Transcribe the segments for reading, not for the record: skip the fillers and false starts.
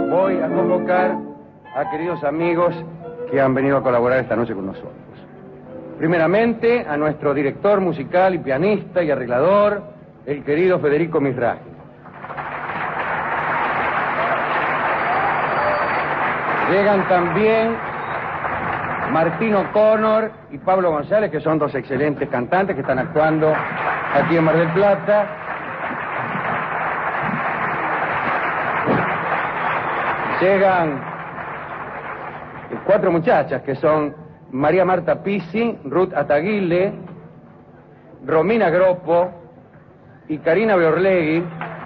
voy a convocar a queridos amigos que han venido a colaborar esta noche con nosotros. Primeramente, a nuestro director musical y pianista y arreglador, el querido Federico Misraji. Llegan también Martín O'Connor y Pablo González, que son dos excelentes cantantes que están actuando aquí en Mar del Plata. Llegan 4 muchachas que son María Marta Pisi, Ruth Ataguile, Romina Groppo y Karina Beorlegui.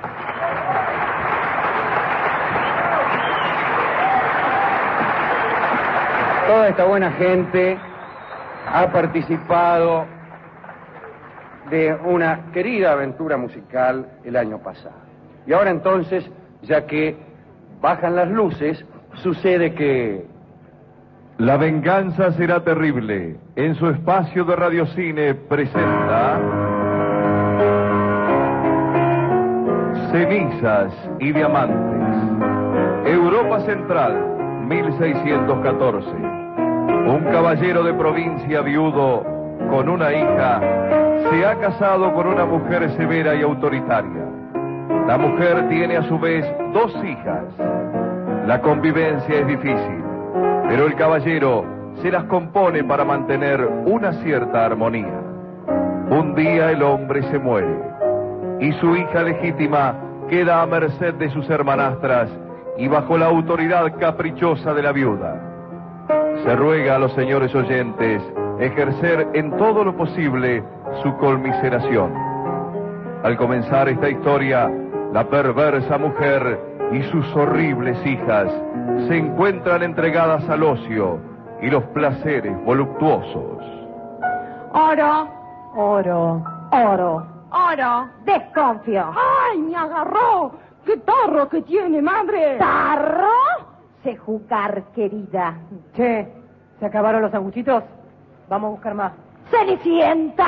Toda esta buena gente ha participado de una querida aventura musical el año pasado. Y ahora entonces, ya que bajan las luces, sucede que... La venganza será terrible. En su espacio de radiocine presenta... Cenizas y diamantes. Europa Central, 1614. Un caballero de provincia viudo con una hija se ha casado con una mujer severa y autoritaria. La mujer tiene a su vez 2 hijas. La convivencia es difícil, pero el caballero se las compone para mantener una cierta armonía. Un día el hombre se muere y su hija legítima queda a merced de sus hermanastras y bajo la autoridad caprichosa de la viuda. Se ruega a los señores oyentes ejercer en todo lo posible su conmiseración. Al comenzar esta historia, la perversa mujer y sus horribles hijas se encuentran entregadas al ocio y los placeres voluptuosos. Oro, oro, oro, oro, desconfío. ¡Ay, me agarró! ¡Qué tarro que tiene, madre! ¿Tarro? Sé jugar, querida. Che, ¿se acabaron los sanguchitos? Vamos a buscar más. ¡Cenicienta!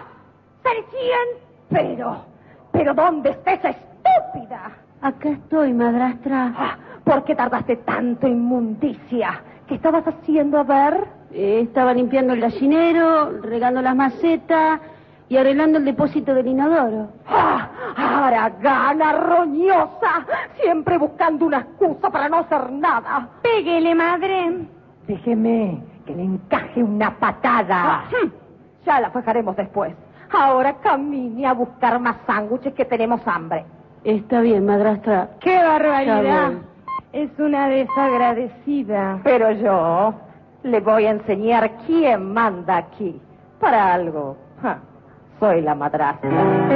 ¡Cenicienta! Pero ¿dónde está esa estúpida? Acá estoy, madrastra. ¿Por qué tardaste tanto, inmundicia? ¿Qué estabas haciendo, a ver? Estaba limpiando el gallinero, regando las macetas y arreglando el depósito del inodoro. ¡Haragana, roñosa! Siempre buscando una excusa para no hacer nada. Péguele, madre. Déjeme que le encaje una patada. Ya la fajaremos después. Ahora camine a buscar más sándwiches, que tenemos hambre. Está bien, madrastra. ¡Qué barbaridad! Es una desagradecida. Pero yo le voy a enseñar quién manda aquí. Para algo, soy la madrastra.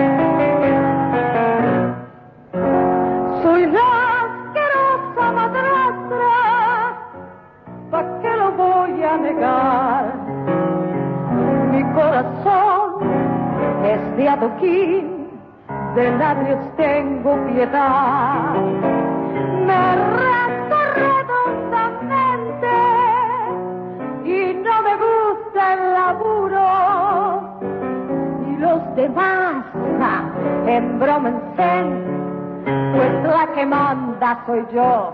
Soy la asquerosa madrastra. ¿Pa' qué lo voy a negar? Mi corazón es de adoquín, de labios tengo piedad. Me rasco redondamente y no me gusta el laburo. Y los demás embrómense, pues la que manda soy yo.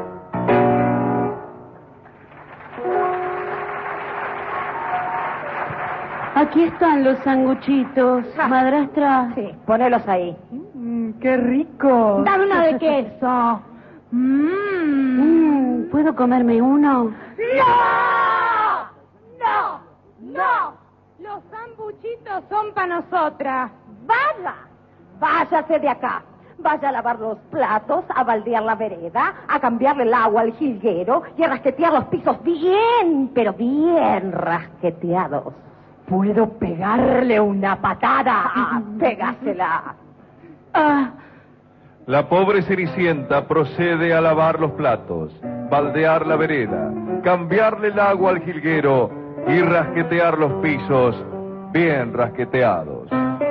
Aquí están los sanguchitos, madrastra. Sí, ponelos ahí. ¡Qué rico! Dame una de queso. ¿Puedo comerme uno? ¡No! ¡No! ¡No! Los sambuchitos son para nosotras. Váyase de acá. Vaya a lavar los platos, a baldear la vereda, a cambiarle el agua al jilguero y a rasquetear los pisos bien, pero bien rasqueteados. ¿Puedo pegarle una patada? Pégasela. La pobre Cenicienta procede a lavar los platos, baldear la vereda, cambiarle el agua al jilguero y rasquetear los pisos bien rasqueteados.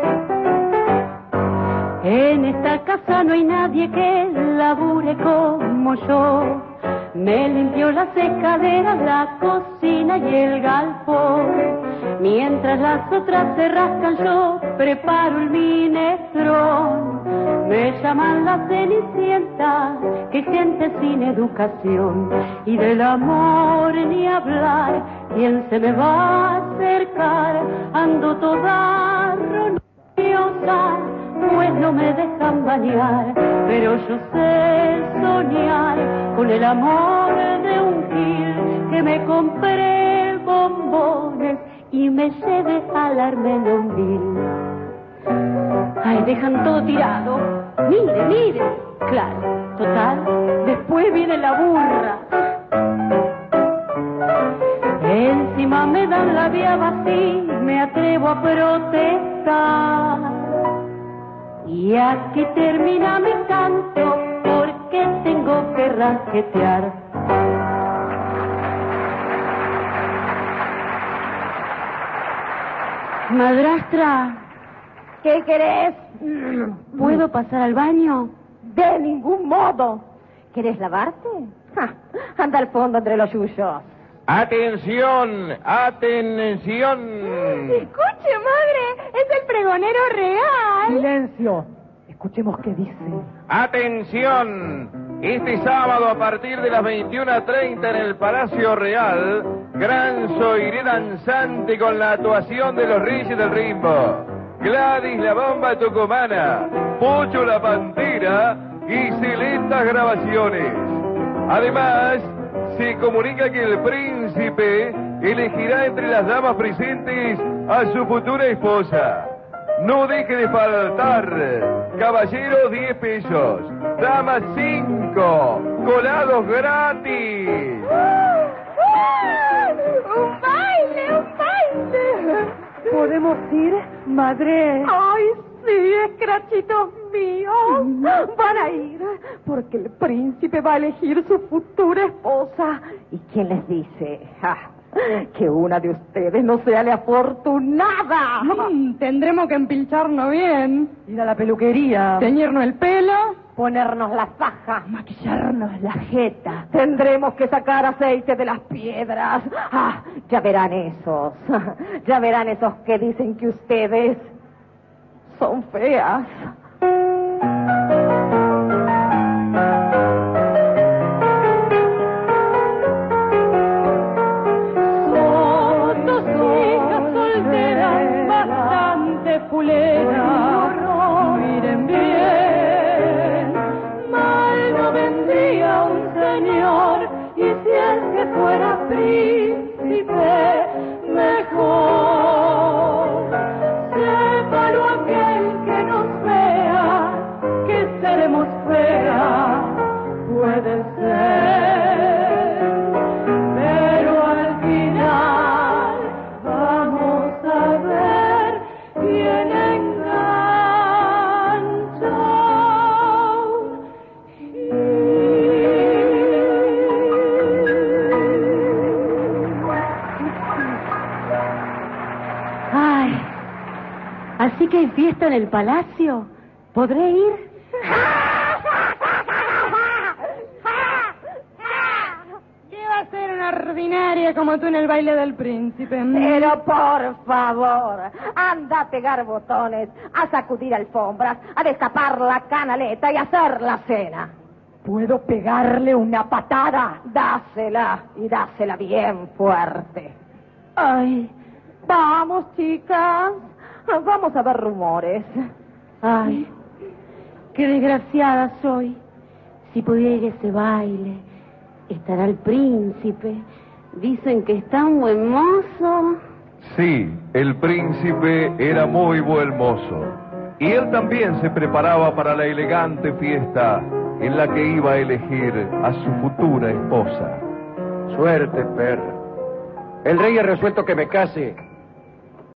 En esta casa no hay nadie que labure como yo. Me limpió las escaleras, la cocina y el galpón. Mientras las otras se rascan, yo preparo el minestrón. Me llaman la Cenicienta, que gente sin educación, y del amor ni hablar, ¿quién se me va a acercar? Ando toda roñosa, pues no me dejan bañar, pero yo sé soñar con el amor de un gil que me compré bombones y me lleve al Armenonville. Ay, dejan todo tirado. Mire, mire. Claro, total, después viene la burra. Encima me dan la vía vacía, me atrevo a protestar. Y aquí termina mi canto, porque tengo que rasquetear. Madrastra, ¿Qué querés? ¿puedo pasar al baño? De ningún modo. ¿Querés lavarte? Ja, anda al fondo entre los yuyos. ¡Atención! ¡Atención! Escuche, madre, es el pregonero real. Silencio. Escuchemos qué dice. ¡Atención! Este sábado a partir de las 21:30 en el Palacio Real, gran soiré danzante con la actuación de los Reyes del Ritmo, Gladys la Bomba Tucumana, Pocho la Pantera y selectas grabaciones. Además, se comunica que el príncipe elegirá entre las damas presentes a su futura esposa. No deje de faltar. Caballeros 10 pesos, damas 5, colados gratis. ¡Un baile, un baile! ¿Podemos ir, madre? ¡Ay, sí, escrachitos míos! Van a ir, porque el príncipe va a elegir su futura esposa. ¿Y quién les dice? Que una de ustedes no sea la afortunada. Tendremos que empilcharnos bien. Ir a la peluquería. Teñirnos el pelo, ponernos la faja, Maquillarnos la jeta. tendremos que sacar aceite de las piedras. Ya verán esos que dicen que ustedes son feas. Son dos hijas solteras, bastante fuleras. Miren bien, mal no vendría un señor, y si es que fuera príncipe, mejor. Sépalo aquel que nos vea, que seremos feas, puede ser, pero al final vamos a ver quién engancha. Ay, así que hay fiesta en el palacio. ¿Podré ir? ¿Qué va a ser una ordinaria como tú en el baile del príncipe? Pero por favor, anda a pegar botones, a sacudir alfombras, a destapar la canaleta y a hacer la cena. ¿Puedo pegarle una patada? Dásela, y dásela bien fuerte. Ay, Vamos, chicas, vamos a ver rumores. ay, qué desgraciada soy. Si pudiera ir a ese baile, estará el príncipe. Dicen que es tan buen mozo. Sí, el príncipe era muy buen mozo. Y él también se preparaba para la elegante fiesta en la que iba a elegir a su futura esposa. Suerte, perra. El rey ha resuelto que me case